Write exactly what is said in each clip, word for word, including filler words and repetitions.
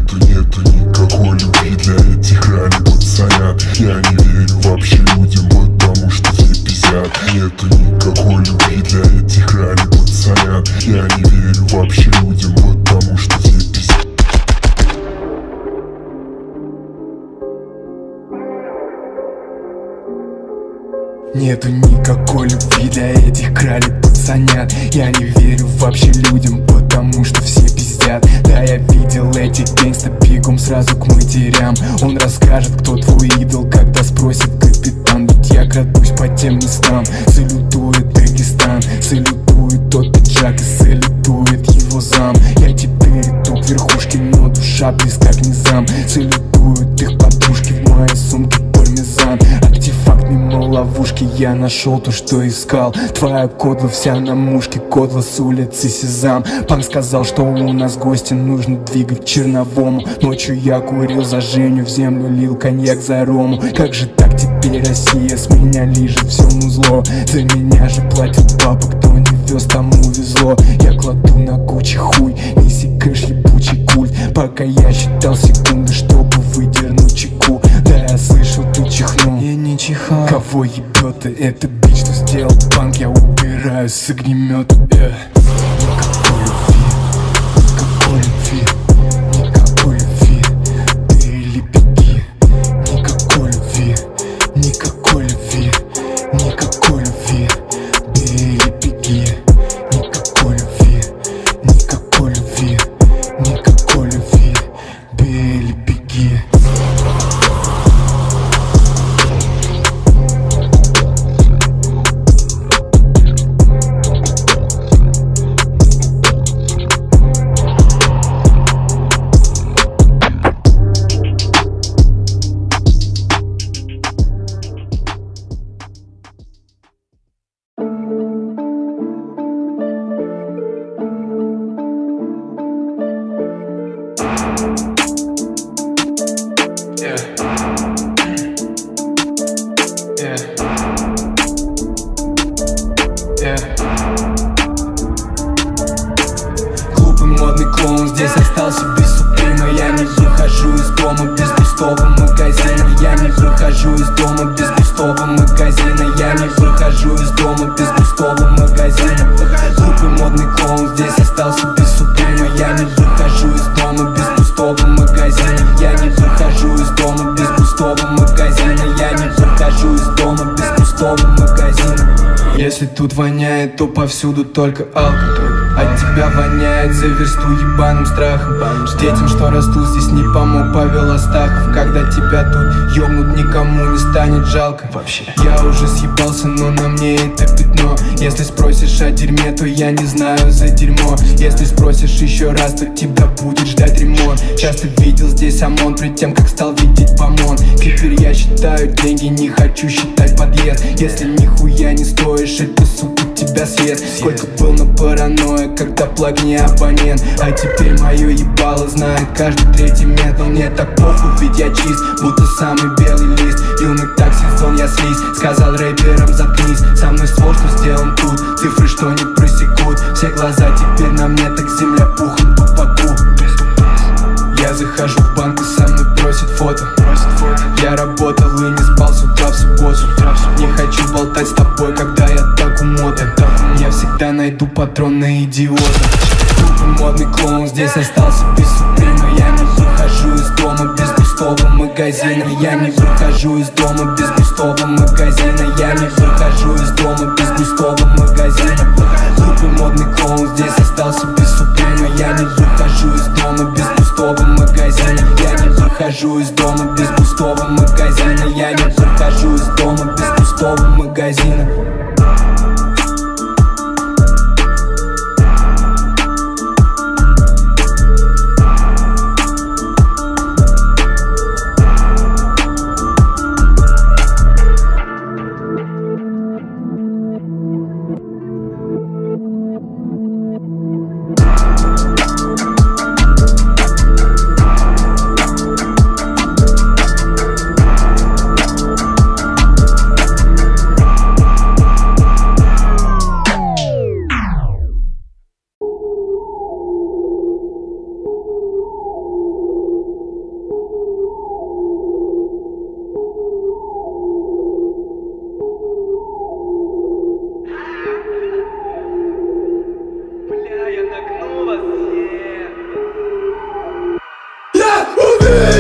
Нету, нету никакой любви для этих ралли пацанят. Я не верю вообще людям, потому что все пиздят. Нету никакой любви для этих ралли пацанят. Я не верю вообще людям, потому что все пиздят. Нету никакой любви для этих крали пацанят. Я не верю вообще людям, потому что все пиздят. Да, я видел этих гангста бегом сразу к матерям. Он расскажет, кто твой идол, когда спросит капитан. Ведь я крадусь по тем местам. Салютует Дагестан, салютует тот пиджак и салютует его зам. Я теперь иду к верхушке, но душа близка к низам. Салютуют их подружки, в моей сумке пармезан. Артефакт мимо ловушки, я нашел то, что искал. Твоя кодла вся на мушке, кодла с улицы Сезам. Панк сказал, что у нас гости, нужно двигать черновому. Ночью я курил за Женю, в землю лил коньяк за Рому. Как же так теперь Россия, с меня лижет все музло. За меня же платит папа, кто не вез, тому везло. Я кладу на Гуччи хуй, неси кэш, ебучий культ. Пока я считал секунды, чтобы выдернуть чеку. Да, я слышал, ты чихнул. Я не чихал. Кого ебет ты? Это бич, что сделал панк. Я убираюсь с огнемета. Yeah. Никакой любви, никакой любви, никакой любви. Ты или беги. Никакой любви, никакой любви, никакой любви. Ты или беги. Никакой любви, никакой любви, никакой любви. Ты или беги. Глупый модный клоун здесь остался без суприма. Я не выхожу из дома без густого магазина. Я не выхожу из дома без густого магазина. Я не выхожу из дома без густого магазина. Глупый модный клоун здесь остался без суприма. Я не выхожу из дома без густого магазина. Я не выхожу из дома без густого магазина. Я не выхожу из дома без густого магазина. Если тут воняет, то повсюду только алкоголь. От тебя воняет за версту ебаным страхом. Детям, что растут здесь, не помог Павел Астахов. Когда тебя тут ёбнут, никому не станет жалко. Вообще я уже съебался, но на мне это пятно. Если спросишь о дерьме, то я не знаю за дерьмо. Если спросишь еще раз, то тебя будет ждать ремонт. Часто видел здесь ОМОН, перед тем, как стал видеть помон. Теперь я считаю деньги, не хочу считать подъезд. Если нихуя не стоишь, это, сука, тебя съест. Сколько был на паранойя, когда плаг не абонент. А теперь мое ебало знает каждый третий мент. Но мне так похуй, ведь я чист, будто самый белый лист. Юный так сезон, я слизь, сказал рэперам заткнись. Со мной ствол, что сделан тут, цифры, что не просекут. Все глаза теперь на мне, так земля пухом тупаку. Я захожу в банк и со мной просит фото. Я работал и не спал с утра в субботу. Не хочу болтать с тобой, когда я так умотан. Я всегда найду патрон на идиота. Глупый модный клоун здесь остался без суприма. Я не выхожу из дома без густого магазина. Я не выхожу из дома без густого магазина. Я не выхожу из дома без густого магазина. Глупый модный клоун здесь остался без суприма. Я не выхожу из дома без густого магазина. Я не выхожу из дома без густого магазина. Я не выхожу из дома без густого магазина.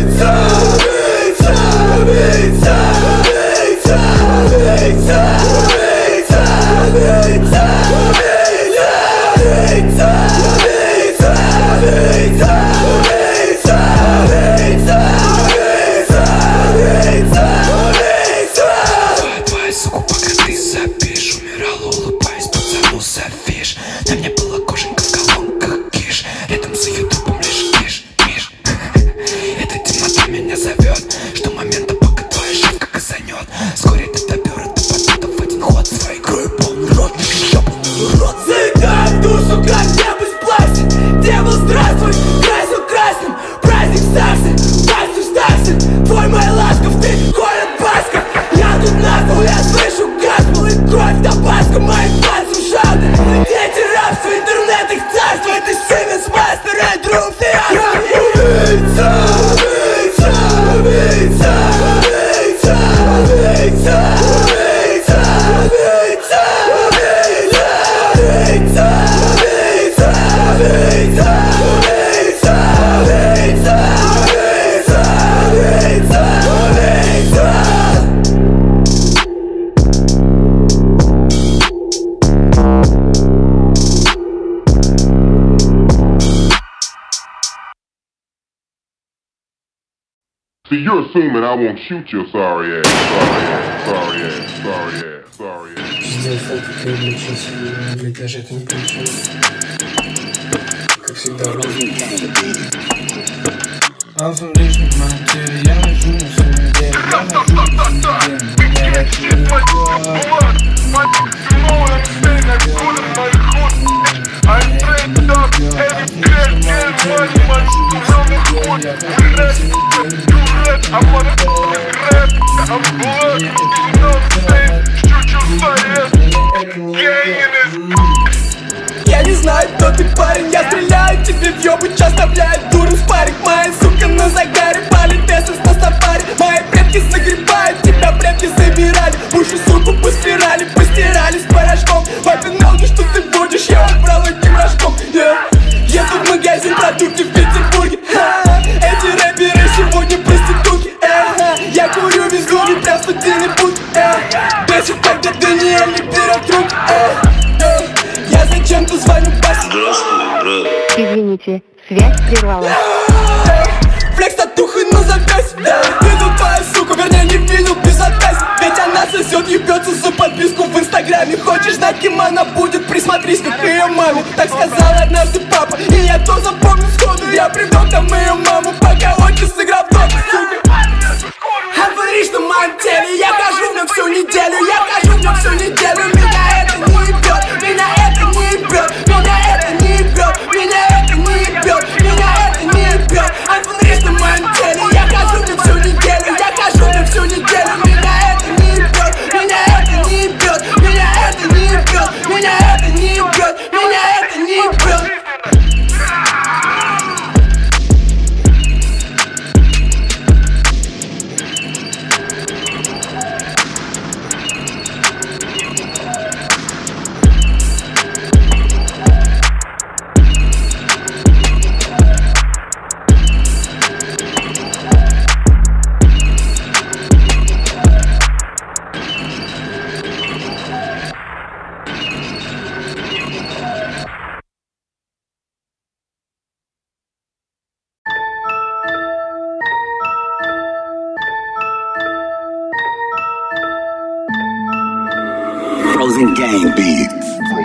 See, you're assuming I won't shoot your sorry ass, sorry ass, sorry ass, sorry ass, sorry ass. Сделать фото, ты увлечился, блядь, даже это не получилось. Как всегда, а в лишнем монте я хожу на всю неделю, я хожу на всю неделю. Меня это не Я не знаю, кто ты, парень, я стреляю тебе в ёбу, оставляет дуру спарик. Моя сука на загаре, палит эсэс на сафари. Мои предки загребают, тебя предки забирали. Уши, суку, по спирали, постирали с порошком. Папе ноги, что ты будешь, я убрал этим рожком. yeah. Еду в магазин продукты в Петербурге. Ха, эти рэперы сегодня проститутки. Ага, я курю везу, не прям студийный путь. Бесит, когда Даниэль не берет рук. Я зачем-то звоню Басе. Извините, связь прервалась. Флекс татухой на запястье. Видел твою суку, вернее не видел без отказа. Ведь она сосет, ебется за подписку в инстаграме. Хочешь знать, кем она будет? Присмотрись, как ее маме. Так сказал однажды папа, и я то запомнил сходу. Я привел там ее маму, пока отчим сыграл в тот, сука. Говоришь, что в моем теле я хожу в нем всю неделю. Я хожу в нем всю неделю. Меня это не ебет, меня это не ебет, меня это не ебет, меня это не ебет, меня это не ебет. Говоришь, что в моем теле я хожу в нем всю неделю. Я хожу в нем всю неделю. Меня это не ебет, меня это не ебет, меня это не ебет, меня это не ебет, меня это не ебет. Frozen Gang Beats.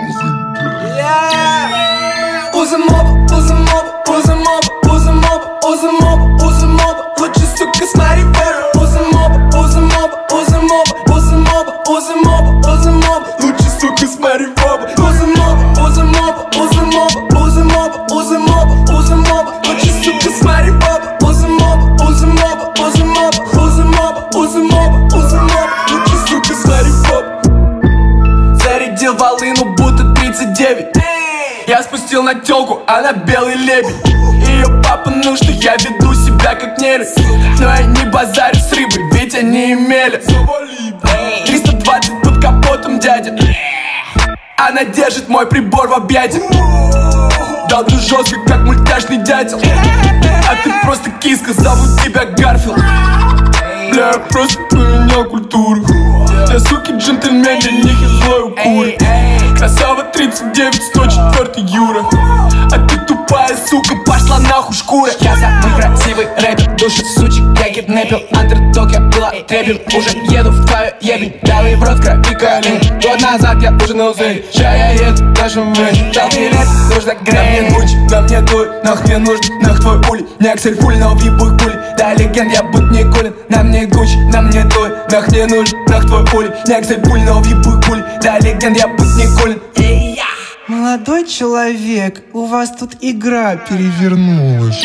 Yeah. Узы моба, узы моба, узы моба, узы моба, узы моба, узы моба. Лучше, сука, смотри в оба. Узы моба, узы моба, узы моба, узы моба, узы моба, узы моба. Лучше, сука, смотри в оба. Узы моба, узы моба, узы моба, узы моба, узы моба, узы моба. Лучше, сука, смотри в оба. Узы моба, узы моба, узы моба, узы моба, узы моба, узы моба. Лучше, сука, смотри в оба. Зарядил волыну, будто тридцать девять. Я спустил на тёлку, она белый лебедь. Её папа, ну что я веду себя как нервь. Но я не базарю с рыбой, ведь они имели триста двадцать под капотом, дядя. Она держит мой прибор в объятиях. Долблю жестко, как мультяшный дятел. А ты просто киска, зовут тебя Гарфилд. Бля, я просто поменял культуру. Я суки джентльмен, для них я злой укур. Красава тридцать девять, сто четыре Юра. А ты тупая сука, пошла нахуй шкура. Я самый красивый рэпер, души сучек я киднепил. Андердог я была трепел, уже еду в твою ебень. Давай в рот крови колен. Год назад я уже на узеле, ща я еду в нашу мэнь. Дал билет, нужно грязь. На мне Гуччи, на мне твой, нах мне нужен, нах твой улей. Не Аксель Фуль, но въебуй пули. Да легенд, я будь не кулин. На мне Гуччи, на мне твой, нах мне нужен, нах твой улей. Не Аксель Фуль, но въебуй пули. Да легенд, я будь не кулин. Молодой человек, у вас тут игра перевернулась.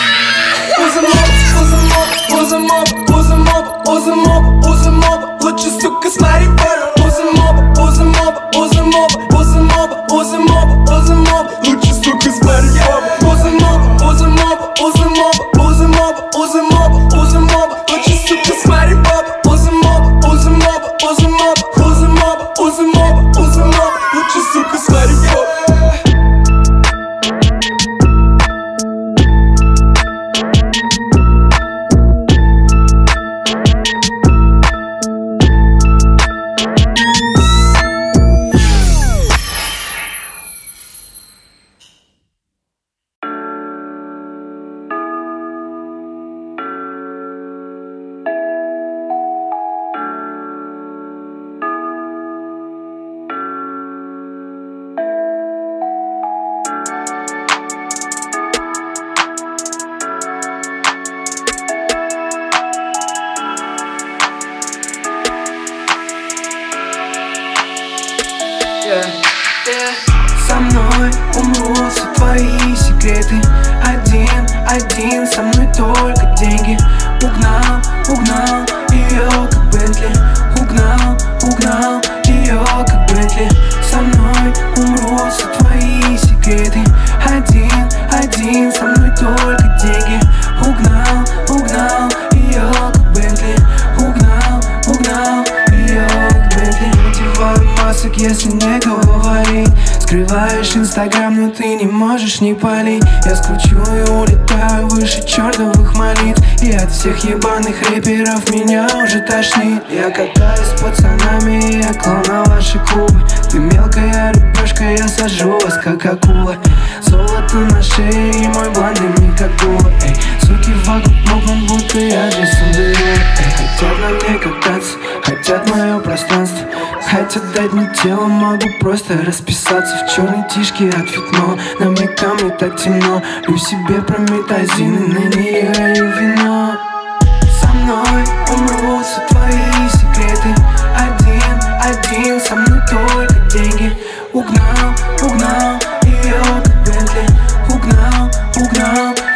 Уза моба, уза моба, уза моба, уза моба, лучше, сука, смотри порно. Уза моба, уза моба, уза моба, уза моба, уза моба, уза моба, лучше, сука, смотри порно. Уза моба, уза моба, уза моба, уза моба, уза моба, уза моба, лучше, сука, смотри порно. Уза моба, уза моба, уза моба, уза моба, уза моба, уза моба, лучше, сука, смотри порно. Со мной умрут все твои секреты. Один, один, со мной только деньги. Угнал, угнал ее как Бентли. Угнал, угнал ее как Бентли. Со мной умрут все твои секреты. Один, один, со мной только деньги. Угнал, угнал ее как Бентли. Угнал, угнал ее как Бентли. Надеваю масок, если не говорить. Скрываешь инстаграм, но ты не можешь не палить. Я скручу и улетаю выше чертовых молитв. И от всех ебаных рэперов меня уже тошнит. Я катаюсь с пацанами, я клал на ваши клубы. Ты мелкая рыбешка, я сажу вас как акула. Золото на шее и мой блондин как дула. Эй, суки вокруг мокнут, будто я Джейсон Деруло. Эй, хотят на мне кататься, хотят мое пространство. Хотят дать мне тело, могу просто расписаться в черной тишке от фитно. На мне камни так темно, лью себе прометазин, и на нее лью вино. Со мной умрут все твои секреты. Один, один, со мной только деньги. Угнал, угнал ее как Бентли. Угнал, угнал